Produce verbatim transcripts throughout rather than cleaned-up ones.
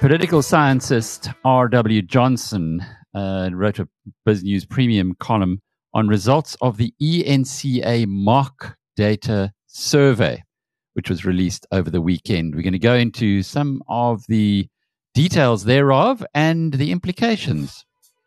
Political scientist R W Johnson uh, wrote a BizNews Premium column on results of the E N C A Mark Data Survey, which was released over the weekend. We're going to go into some of the details thereof and the implications.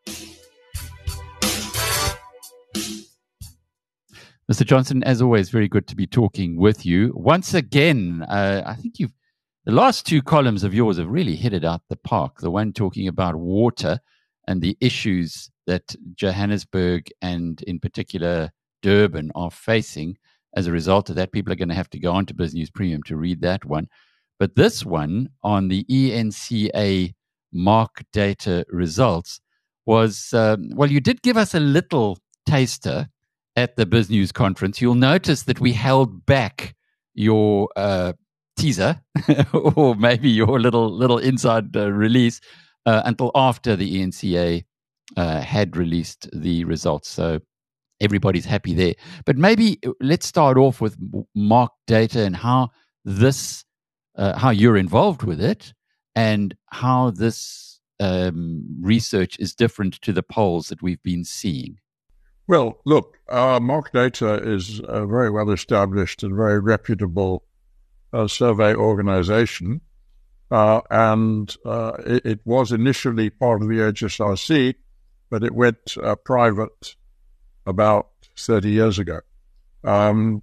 Mister Johnson, as always, very good to be talking with you. Once again, uh, I think you've the last two columns of yours have really hit it out the park. The one talking about water and the issues that Johannesburg and in particular Durban are facing. As a result of that, people are going to have to go on to BizNews Premium to read that one. But this one on the E N C A Mark Data results was, um, well, you did give us a little taster at the BizNews conference. You'll notice that we held back your uh, teaser or maybe your little little inside uh, release uh, until after the E N C A uh, had released the results. So everybody's happy there. But maybe let's start off with Mark Data and how this, uh, how you're involved with it and how this um, research is different to the polls that we've been seeing. Well, look, uh, Mark Data is a very well established and very reputable uh, survey organization. Uh, and uh, it, it was initially part of the H S R C, but it went uh, private about thirty years ago. Um,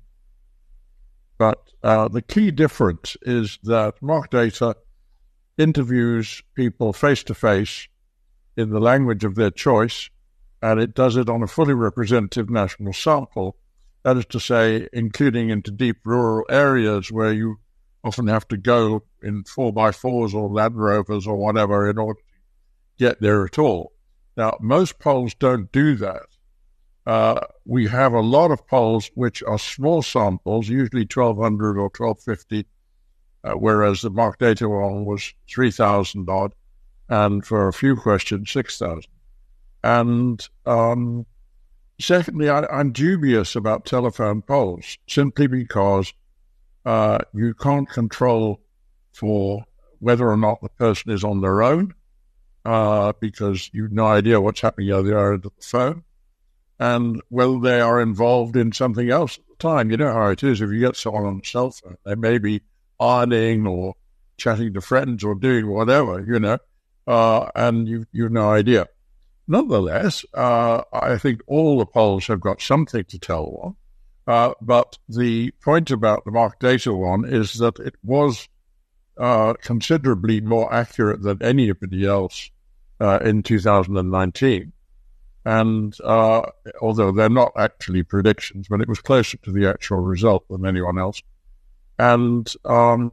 but uh, the key difference is that Mark Data interviews people face-to-face in the language of their choice, and it does it on a fully representative national sample. That is to say, including into deep rural areas where you often have to go in four by fours or Land Rovers or whatever in order to get there at all. Now, most polls don't do that. Uh, we have a lot of polls which are small samples, usually twelve hundred or twelve fifty, uh, whereas the Mark Data one was three thousand odd, and for a few questions, six thousand. And um, secondly, I, I'm dubious about telephone polls, simply because uh, you can't control for whether or not the person is on their own, uh, because you've no idea what's happening the other end of the phone, and whether they are involved in something else at the time. You know how it is. If you get someone on a cell phone, they may be ironing or chatting to friends or doing whatever, you know, uh, and you, you've no idea. Nonetheless, uh, I think all the polls have got something to tell one. Uh, but the point about the Mark Data one is that it was uh, considerably more accurate than anybody else uh, in two thousand nineteen. And uh, although they're not actually predictions, but it was closer to the actual result than anyone else. And um,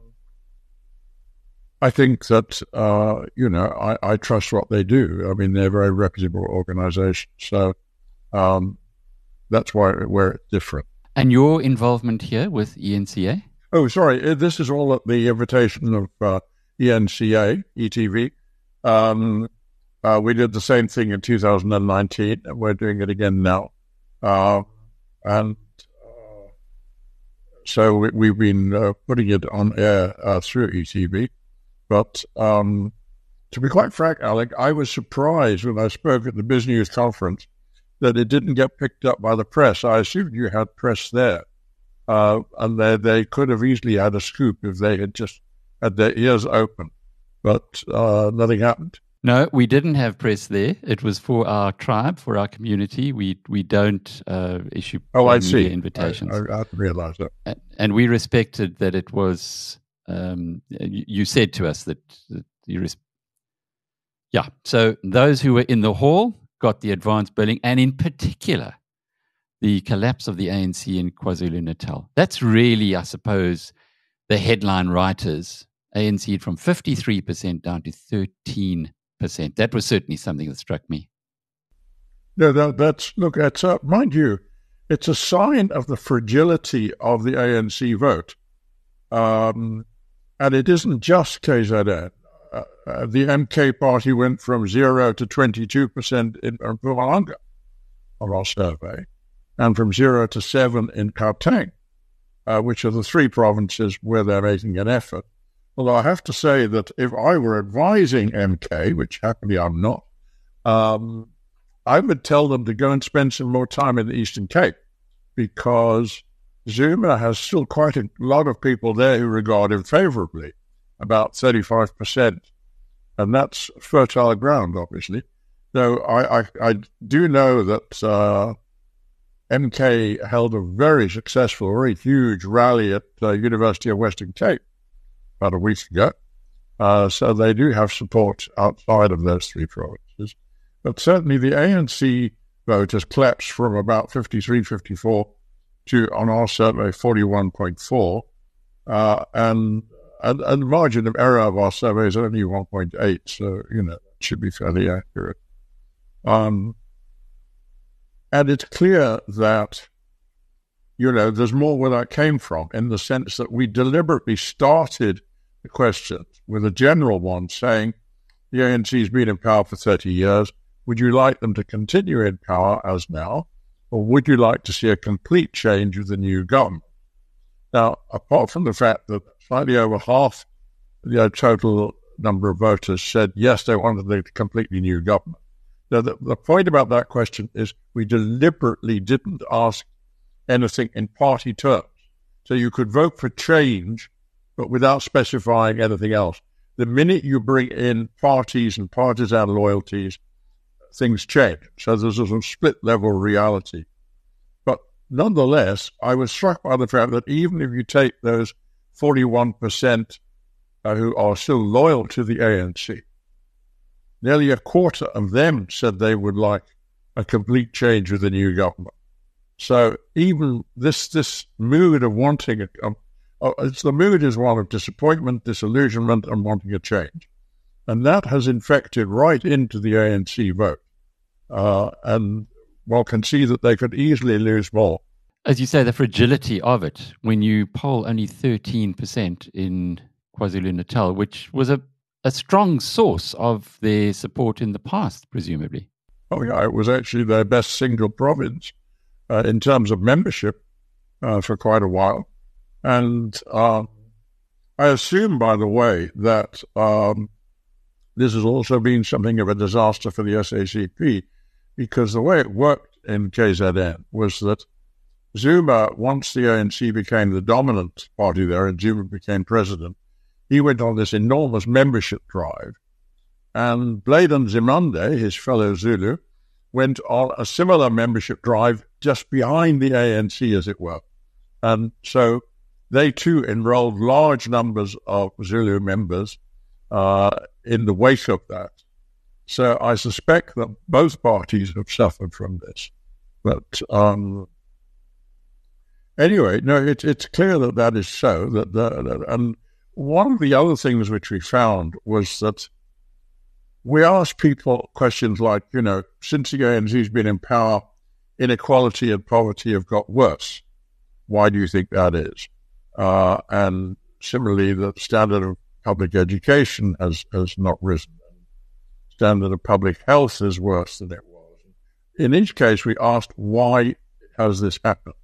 I think that, uh, you know, I, I trust what they do. I mean, they're a very reputable organization. So um, that's why where it's different. And your involvement here with E N C A? Oh, sorry. This is all at the invitation of uh, E N C A, E T V. Um, uh, we did the same thing in two thousand nineteen, and we're doing it again now. Uh, and uh, so we, we've been uh, putting it on air uh, through E T V. But um, to be quite frank, Alec, I was surprised when I spoke at the BizNews conference that it didn't get picked up by the press. I assumed you had press there, uh, and they, they could have easily had a scoop if they had just had their ears open. But uh, nothing happened. No, we didn't have press there. It was for our tribe, for our community. We we don't uh, issue oh, I see. invitations. I, I, I didn't realize that. And, and we respected that it was... Um, you, you said to us that, that you res- yeah. So those who were in the hall got the advance billing, and in particular, the collapse of the A N C in KwaZulu-Natal. That's really, I suppose, the headline writers. A N C from fifty-three percent down to thirteen percent. That was certainly something that struck me. No, that, that's look. It's uh, mind you, it's a sign of the fragility of the A N C vote. Um, And it isn't just K Z N. Uh, uh, the M K party went from zero to twenty-two percent in Mpumalanga on our survey, and from zero to seven in Gauteng, uh, which are the three provinces where they're making an effort. Although I have to say that if I were advising M K, which happily I'm not, um, I would tell them to go and spend some more time in the Eastern Cape, because Zuma has still quite a lot of people there who regard him favorably, about thirty-five percent. And that's fertile ground, obviously. Though I, I, I do know that uh, M K held a very successful, very huge rally at the uh, University of Western Cape about a week ago. Uh, so they do have support outside of those three provinces. But certainly the A N C vote has collapsed from about fifty-three, fifty-four to, on our survey, forty-one point four. Uh, and, and, and the margin of error of our survey is only one point eight. So, you know, it should be fairly accurate. Um, and it's clear that, you know, there's more where that came from, in the sense that we deliberately started the questions with a general one saying, the A N C's been in power for thirty years. Would you like them to continue in power as now, or would you like to see a complete change with the new government? Now, apart from the fact that slightly over half the total number of voters said yes, they wanted a completely new government. Now, the, the point about that question is we deliberately didn't ask anything in party terms. So you could vote for change, but without specifying anything else. The minute you bring in parties and partisan loyalties, things change. So there's a sort of split-level reality. But nonetheless, I was struck by the fact that even if you take those forty-one percent uh, who are still loyal to the A N C, nearly a quarter of them said they would like a complete change with the new government. So even this this mood of wanting a, um, uh, it's the mood is one of disappointment, disillusionment, and wanting a change, and that has infected right into the A N C vote. Uh, and one can see that they could easily lose more. As you say, the fragility of it when you poll only thirteen percent in KwaZulu-Natal, which was a a strong source of their support in the past, presumably. Oh, yeah, it was actually their best single province uh, in terms of membership uh, for quite a while. And uh, I assume, by the way, that um, this has also been something of a disaster for the S A C P, because the way it worked in K Z N was that Zuma, once the A N C became the dominant party there and Zuma became president, he went on this enormous membership drive. And Blade Nzimande, his fellow Zulu, went on a similar membership drive just behind the A N C, as it were. And so they too enrolled large numbers of Zulu members uh, in the wake of that. So I suspect that both parties have suffered from this. But um, anyway, no, it, it's clear that that is so. That, that and one of the other things which we found was that we asked people questions like, you know, since the A N C's been in power, inequality and poverty have got worse. Why do you think that is? Uh, and similarly, the standard of public education has, has not risen. Standard of public health is worse than it was. In each case, we asked, why has this happened?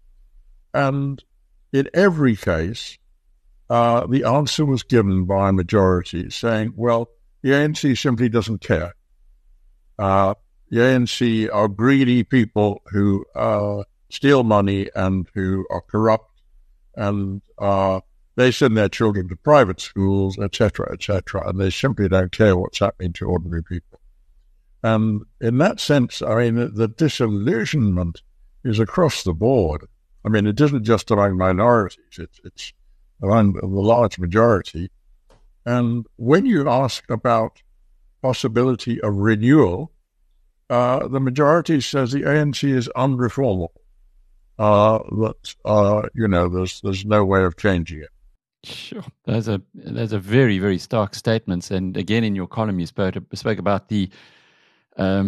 And in every case, uh, the answer was given by a majority saying, well, the A N C simply doesn't care. Uh, the A N C are greedy people who uh, steal money and who are corrupt, and uh, they send their children to private schools, et cetera, et cetera, and they simply don't care what's happening to ordinary people. And in that sense, I mean, the disillusionment is across the board. I mean, it isn't just among minorities, it's, it's among the large majority. And when you ask about possibility of renewal, uh, the majority says the A N C is unreformable. Uh, that uh, you know, there's there's no way of changing it. Sure, those are those are very very stark statements. And again, in your column, you spoke spoke about the um,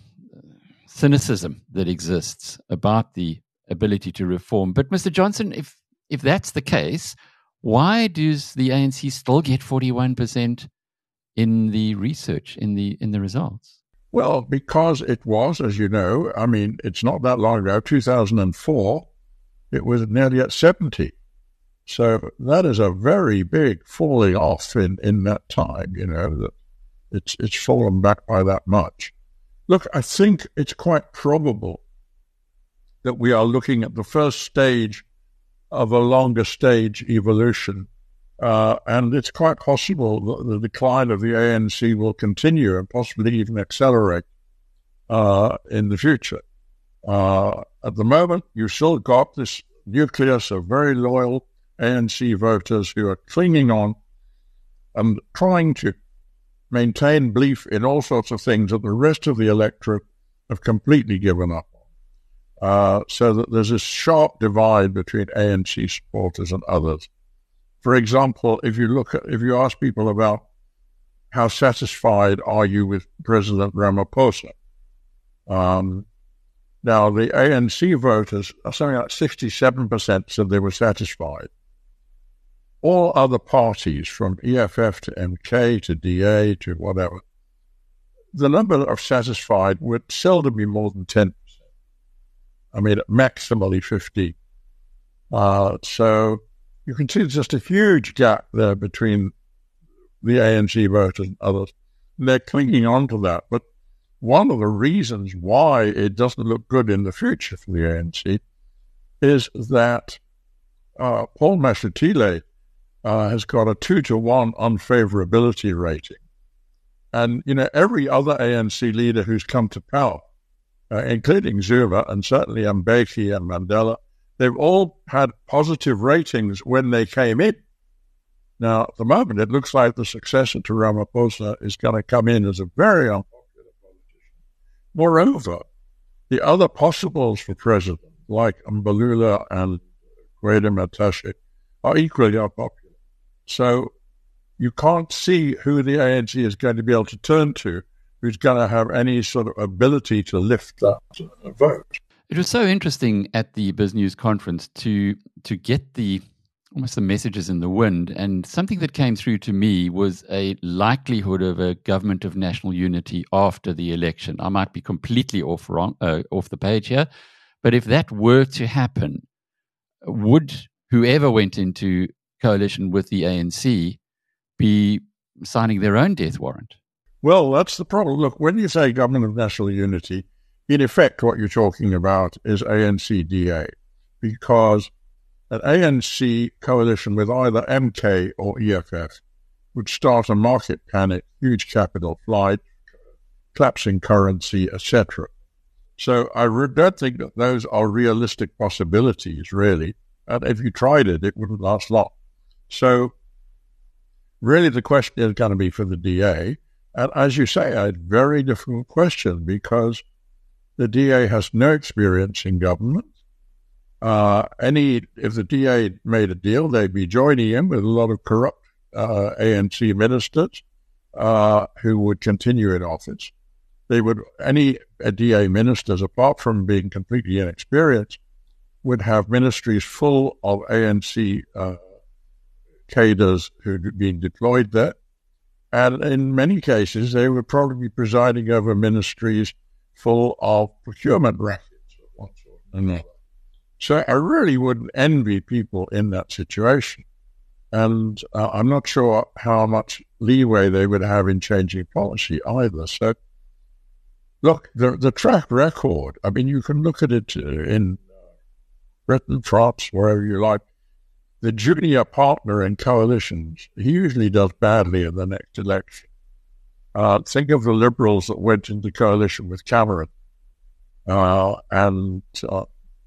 cynicism that exists about the ability to reform. But Mister Johnson, if if that's the case, why does the A N C still get forty-one percent in the research, in the in the results? Well, because it was, as you know, I mean, it's not that long ago, two thousand four, it was nearly at seventy. So that is a very big falling off in, in that time, you know, that it's, it's fallen back by that much. Look, I think it's quite probable that we are looking at the first stage of a longer stage evolution. Uh, and it's quite possible that the decline of the A N C will continue and possibly even accelerate uh, in the future. Uh, at the moment, you've still got this nucleus of very loyal A N C voters who are clinging on and trying to maintain belief in all sorts of things that the rest of the electorate have completely given up on. Uh, so that there's this sharp divide between A N C supporters and others. For example, if you look at, if you ask people about how satisfied are you with President Ramaphosa, um, now the A N C voters, something like sixty-seven percent said they were satisfied. All other parties, from E F F to M K to D A to whatever, the number of satisfied would seldom be more than ten percent. I mean, maximally fifteen. Uh, so you can see there's just a huge gap there between the A N C voters and others. And they're clinging on to that. But one of the reasons why it doesn't look good in the future for the A N C is that uh, Paul Mashatile uh, has got a two to one unfavorability rating. And, you know, every other A N C leader who's come to power, Uh, including Zuma and certainly Mbeki and Mandela, they've all had positive ratings when they came in. Now, at the moment, it looks like the successor to Ramaphosa is going to come in as a very unpopular politician. Moreover, the other possibles for president, like Mbalula and Gwede Mantashe, are equally unpopular. So you can't see who the A N C is going to be able to turn to who's going to have any sort of ability to lift that vote. It was so interesting at the BizNews conference to to get the almost the messages in the wind, and something that came through to me was a likelihood of a government of national unity after the election. I might be completely off wrong, uh, off the page here, but if that were to happen, would whoever went into coalition with the A N C be signing their own death warrant? Well, that's the problem. Look, when you say government of national unity, in effect, what you're talking about is A N C D A, because an A N C coalition with either M K or E F F would start a market panic, huge capital flight, collapsing currency, et cetera. So I don't think that those are realistic possibilities, really. And if you tried it, it wouldn't last long. So really the question is going to be for the D A. And as you say, a very difficult question because the D A has no experience in government. Uh, any if the D A made a deal, they'd be joining in with a lot of corrupt uh, A N C ministers uh, who would continue in office. They would any D A ministers, apart from being completely inexperienced, would have ministries full of A N C uh, cadres who'd been deployed there. And in many cases, they would probably be presiding over ministries full of procurement rackets of one sort or another. So I really wouldn't envy people in that situation. And uh, I'm not sure how much leeway they would have in changing policy either. So, look, the, the track record, I mean, you can look at it in Britain, France, wherever you like. The junior partner in coalitions, he usually does badly in the next election. Uh, think of the Liberals that went into coalition with Cameron. Uh, and, uh,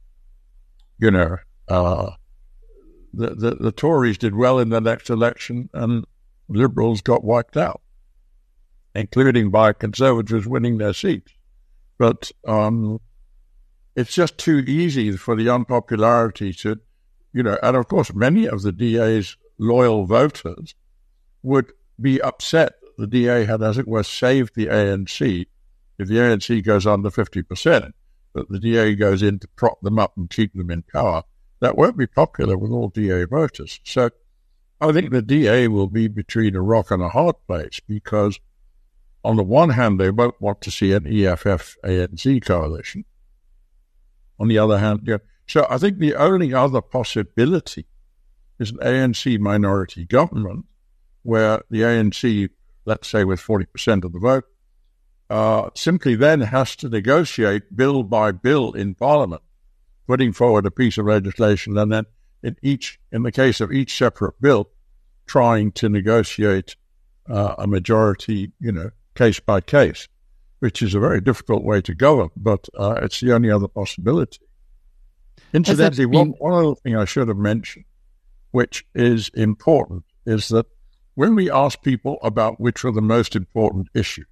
you know, uh, the, the, the Tories did well in the next election and Liberals got wiped out, including by Conservatives winning their seats. But um, it's just too easy for the unpopularity to, you know, and of course, many of the D A's loyal voters would be upset that the D A had, as it were, saved the A N C. If the A N C goes under fifty percent, but the D A goes in to prop them up and keep them in power, that won't be popular with all D A voters. So I think the D A will be between a rock and a hard place because on the one hand, they won't want to see an E F F A N C coalition. On the other hand, you know, so I think the only other possibility is an A N C minority government where the A N C, let's say with forty percent of the vote, uh, simply then has to negotiate bill by bill in Parliament, putting forward a piece of legislation, and then in each, in the case of each separate bill, trying to negotiate uh, a majority, you know, case by case, which is a very difficult way to govern, but uh, it's the only other possibility. Incidentally, been... one, one other thing I should have mentioned, which is important, is that when we ask people about which are the most important issues,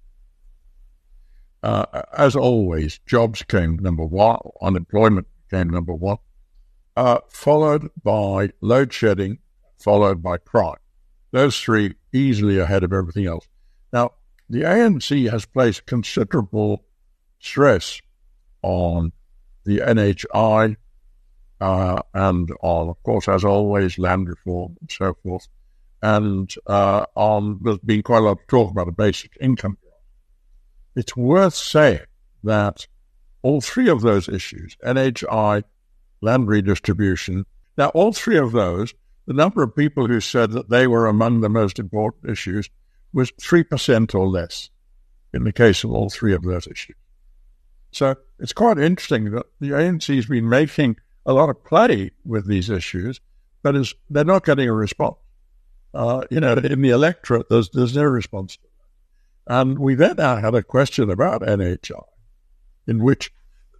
uh, as always, jobs came number one, unemployment came number one, uh, followed by load shedding, followed by crime. Those three easily ahead of everything else. Now, the A N C has placed considerable stress on the N H I uh, and on, of course, as always, land reform and so forth. And uh, on there's been quite a lot of talk about a basic income. It's worth saying that all three of those issues, N H I, land redistribution, now all three of those, the number of people who said that they were among the most important issues was three percent or less in the case of all three of those issues. So it's quite interesting that the A N C has been making a lot of play with these issues, but is, they're not getting a response. Uh, you know, in the electorate, there's, there's no response to that. And we then now had a question about N H I, in which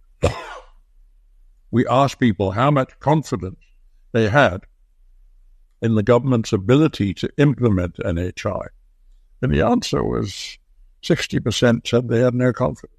we asked people how much confidence they had in the government's ability to implement N H I. And the answer was sixty percent said they had no confidence.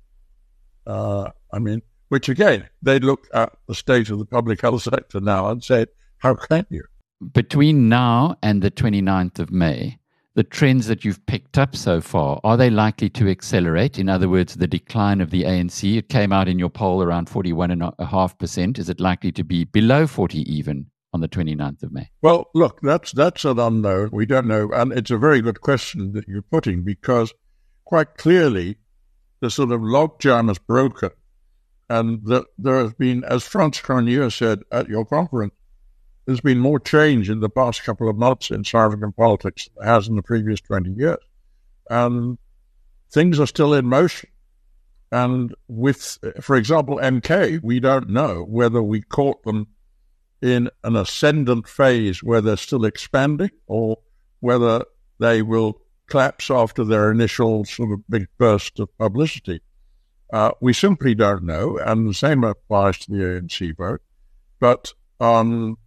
Uh, I mean, which again, they look at the state of the public health sector now and say, how can you? Between now and the twenty-ninth of May, the trends that you've picked up so far, are they likely to accelerate? In other words, the decline of the A N C, it came out in your poll around forty-one point five percent. Is it likely to be below forty even on the twenty-ninth of May? Well, look, that's that's an unknown. We don't know. And it's a very good question that you're putting, because quite clearly the sort of logjam is broken. And that there has been, as Frans Cronje said at your conference, there's been more change in the past couple of months in South African politics than there has in the previous twenty years. And things are still in motion. And with, for example, M K, we don't know whether we caught them in an ascendant phase where they're still expanding, or whether they will collapse after their initial sort of big burst of publicity. Uh, we simply don't know, and the same applies to the A N C vote. But um,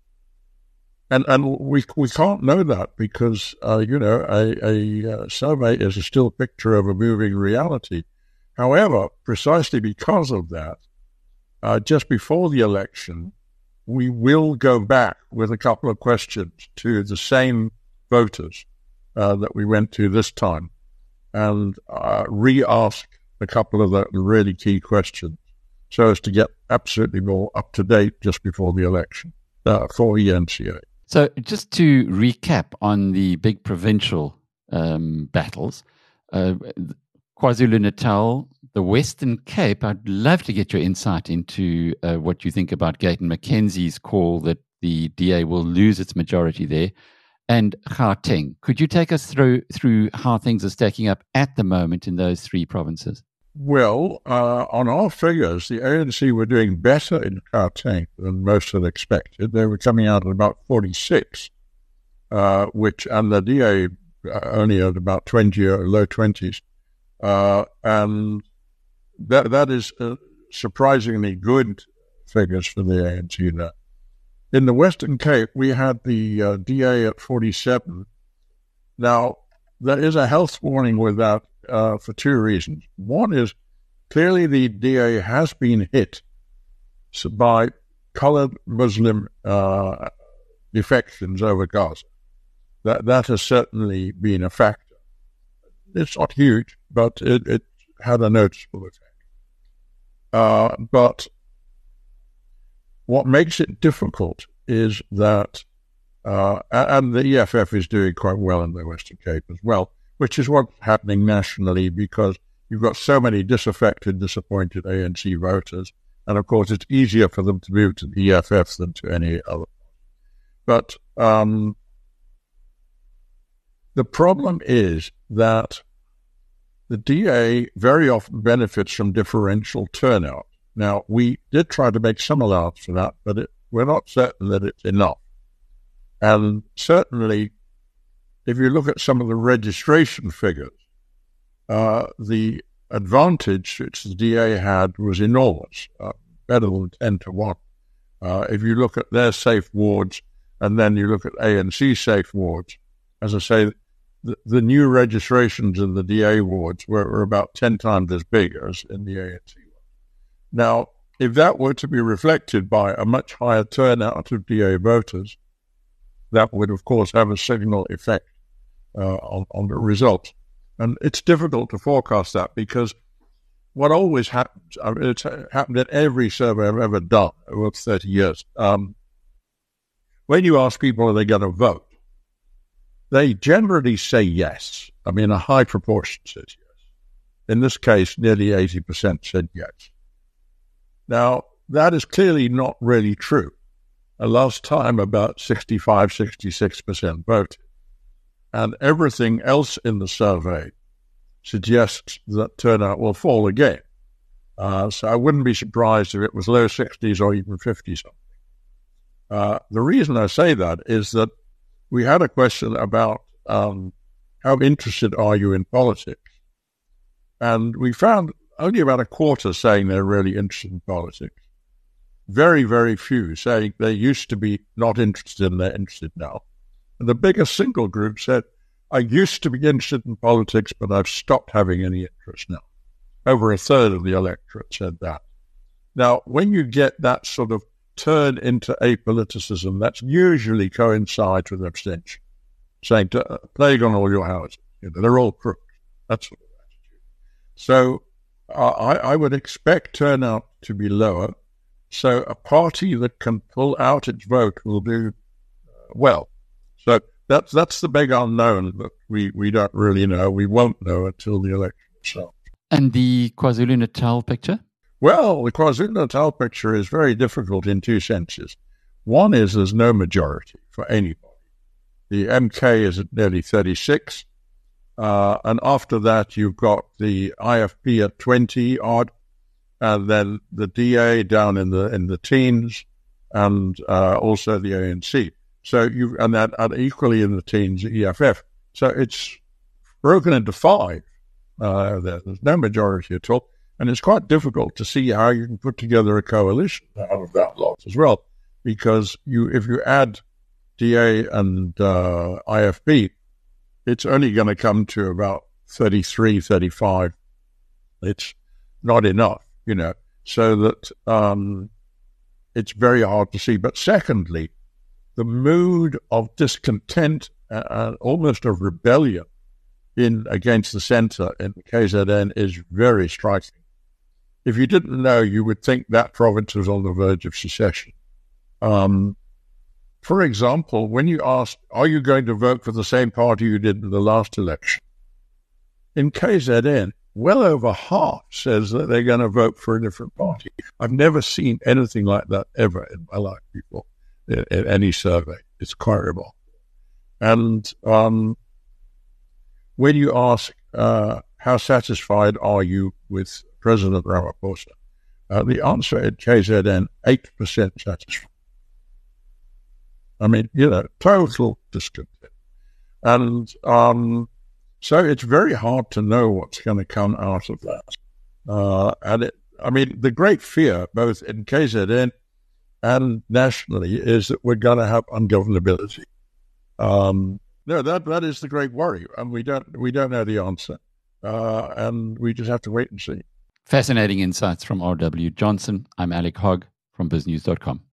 and and we we can't know that because uh, you know a, a, a survey is a still picture of a moving reality. However, precisely because of that, uh, just before the election, we will go back with a couple of questions to the same voters uh, that we went to this time, and uh, re-ask a couple of the really key questions so as to get absolutely more up-to-date just before the election uh, for E N C A. So just to recap on the big provincial um, battles, uh, KwaZulu-Natal, the Western Cape, I'd love to get your insight into uh, what you think about Gayton McKenzie's call that the D A will lose its majority there, and Gauteng. Could you take us through through how things are stacking up at the moment in those three provinces? Well, uh, on our figures, the A N C were doing better in Gauteng than most had expected. They were coming out at about forty-six, uh, which, and the D A only at about twenty or low twenties. Uh, and that that is uh, surprisingly good figures for the A N C there. In the Western Cape, we had the uh, D A at forty-seven. Now, there is a health warning with that uh, for two reasons. One is clearly the D A has been hit by colored Muslim uh, defections over Gaza. That that has certainly been a factor. It's not huge, but it, it had a noticeable effect. Uh, but what makes it difficult is that, uh, and the E F F is doing quite well in the Western Cape as well, which is what's happening nationally because you've got so many disaffected, disappointed A N C voters, and of course it's easier for them to move to the E F F than to any other. But um, the problem is that the D A very often benefits from differential turnout. Now, we did try to make some allowance for that, but it, we're not certain that it's enough. And certainly, if you look at some of the registration figures, uh, the advantage which the D A had was enormous, uh, better than ten to one. Uh, if you look at their safe wards and then you look at A N C safe wards, as I say, the, the new registrations in the D A wards were, were about ten times as big as in the A N C. Now, if that were to be reflected by a much higher turnout of D A voters, that would, of course, have a signal effect uh, on, on the results. And it's difficult to forecast that because what always happens, I mean, it's happened in every survey I've ever done over thirty years. Um, when you ask people are they going to vote, they generally say yes. I mean, a high proportion says yes. In this case, nearly eighty percent said yes. Now, that is clearly not really true. Uh, last time, about sixty-five, sixty-six percent voted. And everything else in the survey suggests that turnout will fall again. Uh, so I wouldn't be surprised if it was low sixties or even fifty-something. Uh, the reason I say that is that we had a question about um, how interested are you in politics? And we found only about a quarter saying they're really interested in politics. Very, very few saying they used to be not interested and they're interested now. And the biggest single group said, I used to be interested in politics, but I've stopped having any interest now. Over a third of the electorate said that. Now, when you get that sort of turn into apoliticism, that usually coincides with abstention, saying, to, plague on all your houses. You know, they're all crooks. That sort of attitude. So uh, I, I would expect turnout to be lower. So a party that can pull out its vote will do uh, well. So that's that's the big unknown that we, we don't really know. We won't know until the election itself. And the KwaZulu-Natal picture? Well, the KwaZulu-Natal picture is very difficult in two senses. One is there's no majority for anybody. The M K is at nearly thirty-six, uh, and after that you've got the I F P at twenty odd, and then the D A down in the in the teens, and uh, also the A N C. So you and that and equally in the teens, the E F F. So it's broken into five. Uh, there. There's no majority at all, and it's quite difficult to see how you can put together a coalition out of that lot as well, because you if you add D A and uh, I F B, it's only going to come to about thirty-three, thirty-five. It's not enough, you know, so that um, it's very hard to see. But secondly, the mood of discontent and uh, almost of rebellion in against the centre in K Z N is very striking. If you didn't know, you would think that province was on the verge of secession. Um, for example, when you asked, are you going to vote for the same party you did in the last election? In K Z N, well over half says that they're going to vote for a different party. I've never seen anything like that ever in my life before, in, in any survey. It's quite remarkable. And um, when you ask, uh, how satisfied are you with President Ramaphosa? Uh, the answer at K Z N, eight percent satisfied. I mean, you know, total discontent. And um, so it's very hard to know what's going to come out of that. Uh, and it, I mean, the great fear, both in K Z N and nationally, is that we're going to have ungovernability. Um, no, that that is the great worry, and we don't we don't know the answer, uh, and we just have to wait and see. Fascinating insights from R W Johnson. I'm Alec Hogg from biz news dot com.